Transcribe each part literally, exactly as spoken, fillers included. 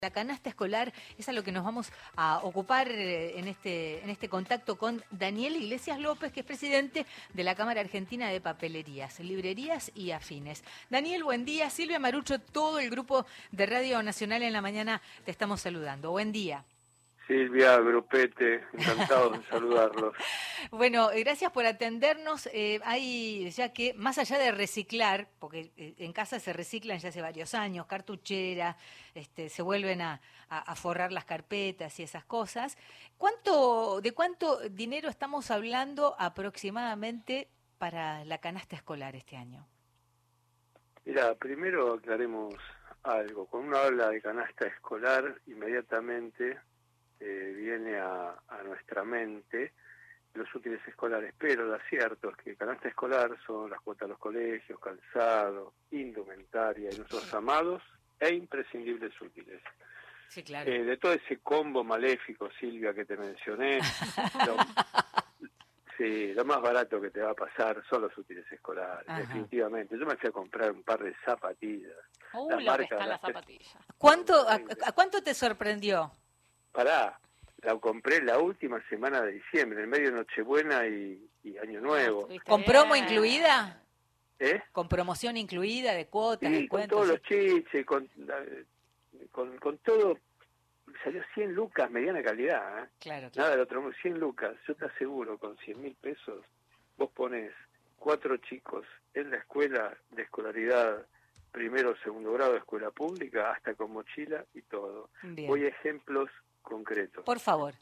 La canasta escolar es a lo que nos vamos a ocupar en este, en este contacto con Daniel Iglesias López, que es presidente de la Cámara Argentina de Papelerías, Librerías y Afines. Daniel, buen día. Silvia Marucho, todo el grupo de Radio Nacional en la mañana te estamos saludando. Buen día. Silvia, grupete, encantado de saludarlos. Bueno, gracias por atendernos. Eh, hay ya que, más allá de reciclar, porque eh, en casa se reciclan ya hace varios años, cartuchera, este, se vuelven a, a, a forrar las carpetas y esas cosas. ¿Cuánto, de cuánto dinero estamos hablando aproximadamente para la canasta escolar este año? Mira, primero aclaremos algo. Cuando uno habla de canasta escolar, inmediatamente eh, viene a, a nuestra mente los útiles escolares, pero lo cierto es que canasta escolar son las cuotas de los colegios, calzado, indumentaria y nuestros amados e imprescindibles útiles. Sí, claro. Eh, de todo ese combo maléfico, Silvia, que te mencioné, lo, sí, lo más barato que te va a pasar son los útiles escolares, Ajá. definitivamente. Yo me fui a comprar un par de zapatillas. Uh, lo que están las zapatillas. ¿Cuánto, a, a cuánto te sorprendió? Pará. La compré la última semana de diciembre, en medio de Nochebuena y, y Año Nuevo. ¿Con promo incluida? ¿Eh? ¿Con promoción incluida de cuotas, sí, de con todos los chiches, con, con, con todo. Salió cien lucas, mediana calidad. ¿eh? Claro, claro. Nada del otro mundo, cien lucas. Yo te aseguro, con cien mil pesos, vos pones cuatro chicos en la escuela de escolaridad, primero o segundo grado de escuela pública, hasta con mochila y todo. Bien. Voy a ejemplos concretos. Por favor.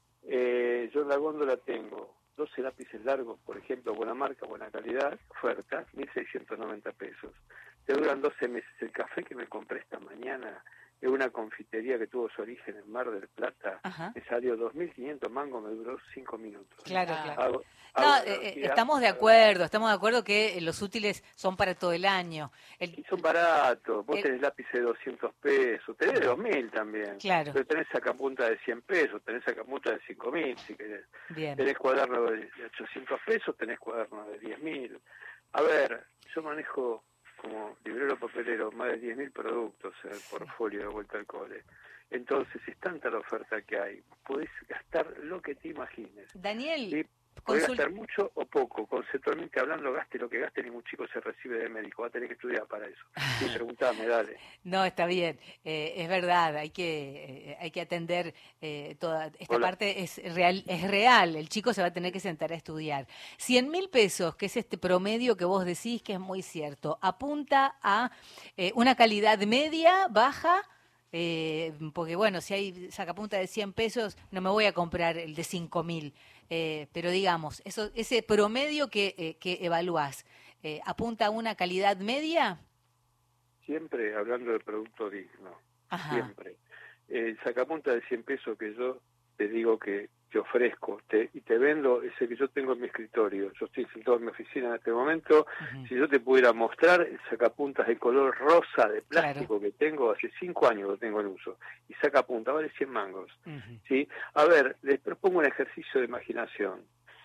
Eh, yo en la góndola tengo doce lápices largos, por ejemplo, buena marca, buena calidad, oferta, mil seiscientos noventa pesos. Te duran doce meses. El café que me compré esta mañana de una confitería que tuvo su origen en Mar del Plata, Ajá. me salió dos mil quinientos mangos, me duró cinco minutos. Claro, claro. Hago, no, hago eh, estamos de acuerdo, estamos de acuerdo que los útiles son para todo el año. El, y son baratos, vos el, tenés lápices de doscientos pesos, tenés de dos mil también, claro. pero tenés sacapunta de cien pesos, tenés sacapunta de cinco mil, si querés. Bien. Tenés cuaderno de ochocientos pesos, tenés cuaderno de diez mil. A ver, yo manejo como librero papelero más de diez mil productos en el portfolio de vuelta al cole. Entonces, es tanta la oferta que hay, podés gastar lo que te imagines. Daniel, ¿sí? Podés gastar mucho o poco, conceptualmente hablando, gaste lo que gaste, ningún chico se recibe de médico, va a tener que estudiar para eso. Sí, preguntame, dale. No, está bien, eh, es verdad, hay que eh, hay que atender eh, toda esta Hola. parte, es real, es real, el chico se va a tener que sentar a estudiar. cien mil pesos, que es este promedio que vos decís que es muy cierto, apunta a eh, una calidad media, baja, eh, porque bueno, si hay sacapunta de cien pesos, no me voy a comprar el de cinco mil. Eh, pero digamos, eso, ese promedio que, eh, que evaluás, eh, ¿apunta a una calidad media? Siempre hablando de producto digno, Ajá. siempre. El sacapunta de cien pesos que yo te digo que te ofrezco te, y te vendo es el que yo tengo en mi escritorio. Yo estoy sentado en mi oficina en este momento. Uh-huh. Si yo te pudiera mostrar el sacapuntas de color rosa de plástico, claro, que tengo, hace cinco años lo tengo en uso, y sacapunta vale cien mangos. Uh-huh. ¿Sí? A ver, les propongo un ejercicio de imaginación.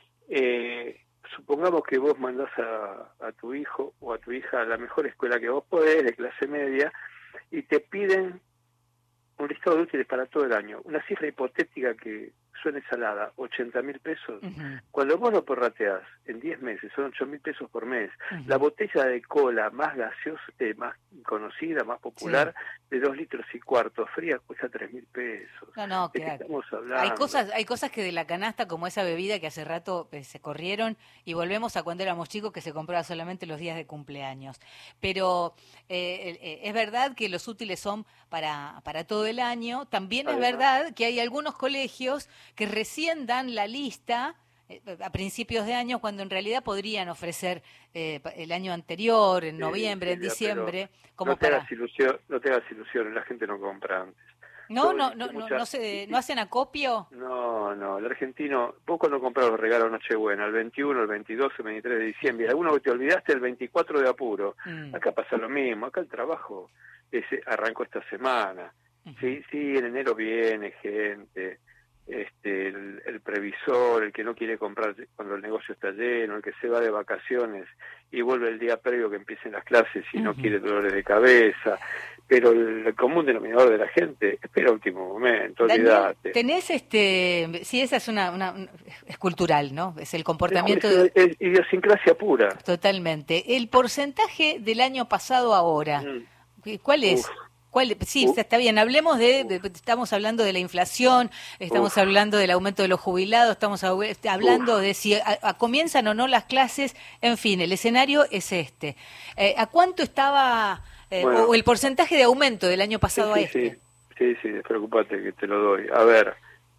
Eh, supongamos que vos mandás a, a tu hijo o a tu hija a la mejor escuela que vos podés, de clase media, y te piden un listado de útiles para todo el año. Una cifra hipotética que suena salada, ochenta mil pesos. Uh-huh. Cuando vos lo prorrateás en diez meses, son ocho mil pesos por mes. Uh-huh. La botella de cola más gaseosa, eh, más conocida, más popular, sí, de dos litros y cuarto, fría, cuesta tres mil pesos. No, no, ¿de claro. qué estamos hablando? Hay cosas, hay cosas que de la canasta, como esa bebida que hace rato eh, se corrieron, y volvemos a cuando éramos chicos, que se compraba solamente los días de cumpleaños. Pero eh, eh, es verdad que los útiles son para, para todo el año. También Además, es verdad que hay algunos colegios que recién dan la lista eh, a principios de año, cuando en realidad podrían ofrecer eh, el año anterior, en noviembre, sí, Silvia, en diciembre. Como no te para... hagas ilusión, no te hagas ilusiones, la gente no compra antes. No, no, no, mucha... no, se, ¿no hacen acopio? No, no, el argentino, vos cuando compras los regalos Nochebuena, el veintiuno, el veintidós, el veintitrés de diciembre, alguno que te olvidaste el veinticuatro de apuro, mm. acá pasa lo mismo, acá el trabajo ese arrancó esta semana. Uh-huh. Sí, sí, en enero viene gente, este, el, el previsor, el que no quiere comprar cuando el negocio está lleno, el que se va de vacaciones y vuelve el día previo que empiecen las clases y uh-huh. no quiere dolores de cabeza. pero el común denominador de la gente espera último momento, Daniel, olvídate. Tenés este, sí, esa es una, una, es cultural, ¿no? Es el comportamiento. Es, es, es idiosincrasia pura. Totalmente. El porcentaje del año pasado ahora, mm. ¿cuál es? Uf. ¿Cuál? Sí, Uf. está bien, hablemos de, de, estamos hablando de la inflación, estamos Uf. hablando del aumento de los jubilados, estamos hablando Uf. de si a, a comienzan o no las clases, en fin, el escenario es este. Eh, ¿A cuánto estaba eh, bueno, o el porcentaje de aumento del año pasado sí, a este? Sí, sí, sí, despreocupate que te lo doy. A ver,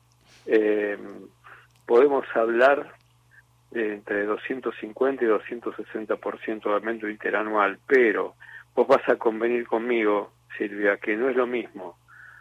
eh, podemos hablar de entre doscientos cincuenta y doscientos sesenta por ciento de aumento interanual, pero vos vas a convenir conmigo, Silvia, que no es lo mismo.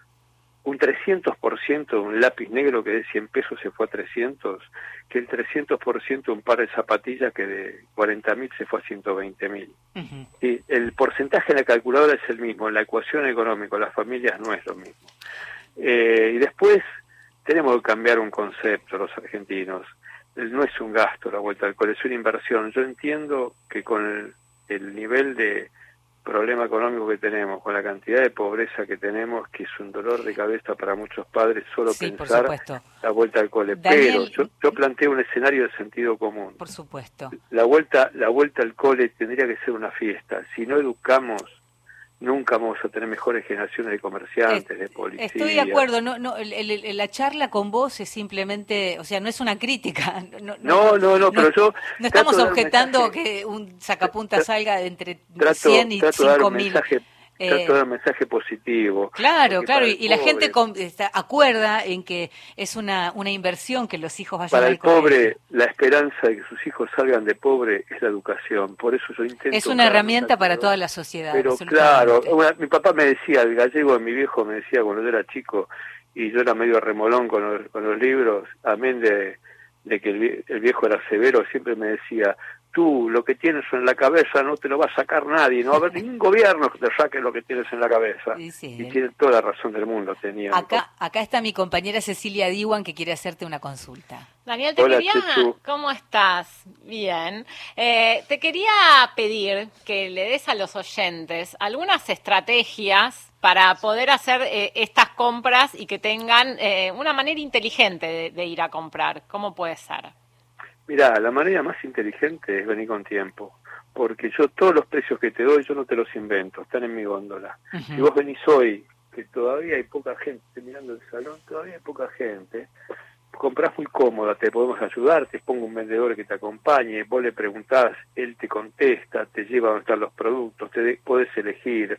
Un trescientos por ciento de un lápiz negro que de cien pesos se fue a trescientos, que el trescientos por ciento de un par de zapatillas que de cuarenta mil se fue a ciento veinte mil. Uh-huh. Y el porcentaje en la calculadora es el mismo, en la ecuación económica, las familias no es lo mismo. Eh, y después tenemos que cambiar un concepto los argentinos. No es un gasto la vuelta al cole, es una inversión. Yo entiendo que con el, el nivel de problema económico que tenemos, con la cantidad de pobreza que tenemos, que es un dolor de cabeza para muchos padres solo sí, pensar la vuelta al cole. Daniel, pero yo, yo planteo un escenario de sentido común. Por supuesto. La vuelta, la vuelta al cole tendría que ser una fiesta. Si no educamos, nunca vamos a tener mejores generaciones de comerciantes, es, de policías. Estoy de acuerdo, no, no, el, el, la charla con vos es simplemente, o sea, no es una crítica. No, no, no, no, no pero yo... No estamos objetando un que un sacapunta salga de entre trato, cien y cinco mil. Eh, trato de dar un mensaje positivo. Claro, claro, y, y la gente con, está, acuerda en que es una, una inversión que los hijos vayan para al el pobre, colegio. La esperanza de que sus hijos salgan de pobre es la educación, por eso yo intento... Es una herramienta para toda la sociedad. Pero claro, una, mi papá me decía, el gallego de mi viejo me decía cuando yo era chico, y yo era medio remolón con los, con los libros, amén de, de que el, el viejo era severo, siempre me decía... Tú, lo que tienes en la cabeza no te lo va a sacar nadie, no va a haber ningún gobierno que te saque lo que tienes en la cabeza. Sí, sí. Y tiene toda la razón del mundo. Tenía acá, acá está mi compañera Cecilia Diwan que quiere hacerte una consulta. Daniel, te Hola, quería... Chuchu. ¿Cómo estás? Bien. Eh, te quería pedir que le des a los oyentes algunas estrategias para poder hacer eh, estas compras y que tengan eh, una manera inteligente de, de ir a comprar. ¿Cómo puede ser? Mirá, la manera más inteligente es venir con tiempo, porque yo todos los precios que te doy, yo no te los invento, están en mi góndola. Uh-huh. Si vos venís hoy, que todavía hay poca gente, estoy mirando el salón, todavía hay poca gente, comprás muy cómoda, te podemos ayudar, te pongo un vendedor que te acompañe, vos le preguntás, él te contesta, te lleva a donde están los productos, te de, podés elegir.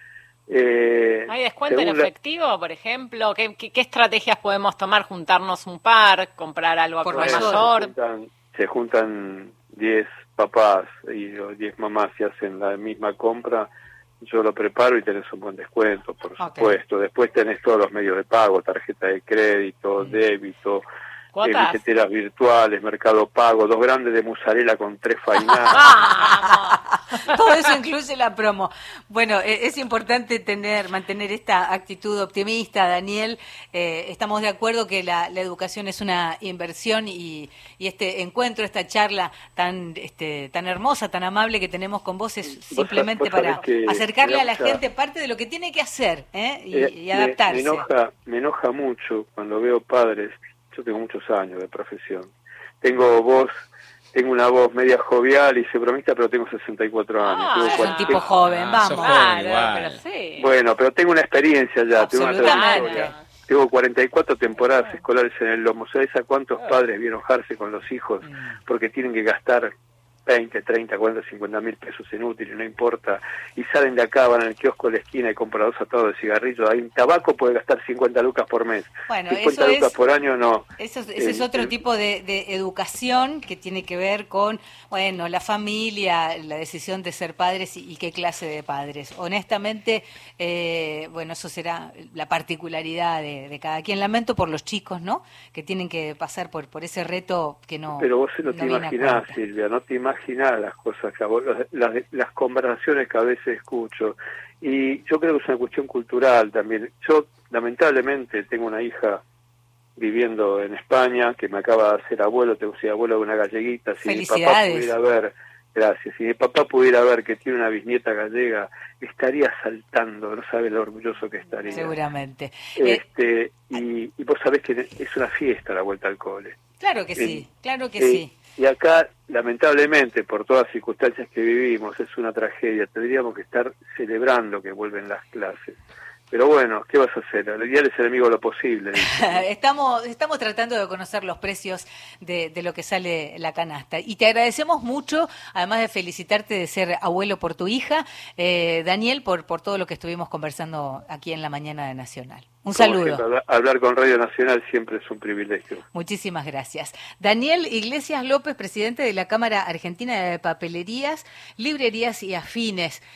Eh, ¿Hay descuento en efectivo, la... por ejemplo? ¿Qué, qué, ¿Qué estrategias podemos tomar? ¿Juntarnos un par? ¿Comprar algo por mayor? mayor? Se juntan, se juntan diez papás y diez mamás y hacen la misma compra. Yo lo preparo y tenés un buen descuento, por okay. supuesto. Después tenés todos los medios de pago, tarjeta de crédito, mm. débito, eh, billeteras virtuales, Mercado Pago, dos grandes de mozzarella con tres fainadas. Todo eso incluye la promo. Bueno, es importante tener, mantener esta actitud optimista, Daniel. Eh, estamos de acuerdo que la, la educación es una inversión y, y este encuentro, esta charla tan este, tan hermosa, tan amable que tenemos con vos es simplemente vos, vos para acercarle a la gente parte de lo que tiene que hacer ¿eh? y, eh, y adaptarse. Me, me, enoja, me enoja mucho cuando veo padres, yo tengo muchos años de profesión, tengo voz... Tengo una voz media jovial y se bromista, pero tengo sesenta y cuatro años. Ah, es un tipo joven, ah, vamos. Joven, claro, pero sí. Bueno, pero tengo una experiencia ya, tengo una trayectoria. Tengo cuarenta y cuatro temporadas escolares en el lomo. ¿Sabes a cuántos padres vi enojarse con los hijos porque tienen que gastar veinte, treinta, cuarenta, cincuenta mil pesos inútiles, no importa, y salen de acá, van al kiosco de la esquina y compran dos atados de cigarrillos, ahí en tabaco puede gastar cincuenta lucas por mes, bueno, cincuenta eso lucas es, por año no. Eso, ese eh, es otro eh, tipo de, de educación que tiene que ver con, bueno, la familia, la decisión de ser padres y, y qué clase de padres. Honestamente, eh, bueno, eso será la particularidad de, de cada quien. Lamento por los chicos, ¿no?, que tienen que pasar por, por ese reto que no... Pero vos no, no te imaginás, a Silvia, no te imaginás las cosas que vos, las, las conversaciones que a veces escucho, y yo creo que es una cuestión cultural también. Yo lamentablemente tengo una hija viviendo en España que me acaba de hacer abuelo, tengo que ser abuelo de una galleguita. Si mi papá pudiera ver Gracias. Si mi papá pudiera ver que tiene una bisnieta gallega, estaría saltando, no sabe lo orgulloso que estaría. Seguramente. Este, eh, y, y vos sabés que es una fiesta la vuelta al cole. Claro que sí, eh, claro que eh, sí. Y acá, lamentablemente, por todas las circunstancias que vivimos, es una tragedia. Tendríamos que estar celebrando que vuelven las clases. Pero bueno, ¿qué vas a hacer? El ideal es el enemigo de lo posible. estamos, estamos tratando de conocer los precios de, de lo que sale la canasta. Y te agradecemos mucho, además de felicitarte de ser abuelo por tu hija, eh, Daniel, por, por todo lo que estuvimos conversando aquí en la mañana de Nacional. Un Como saludo. siempre, hablar, hablar con Radio Nacional siempre es un privilegio. Muchísimas gracias. Daniel Iglesias López, presidente de la Cámara Argentina de Papelerías, Librerías y Afines.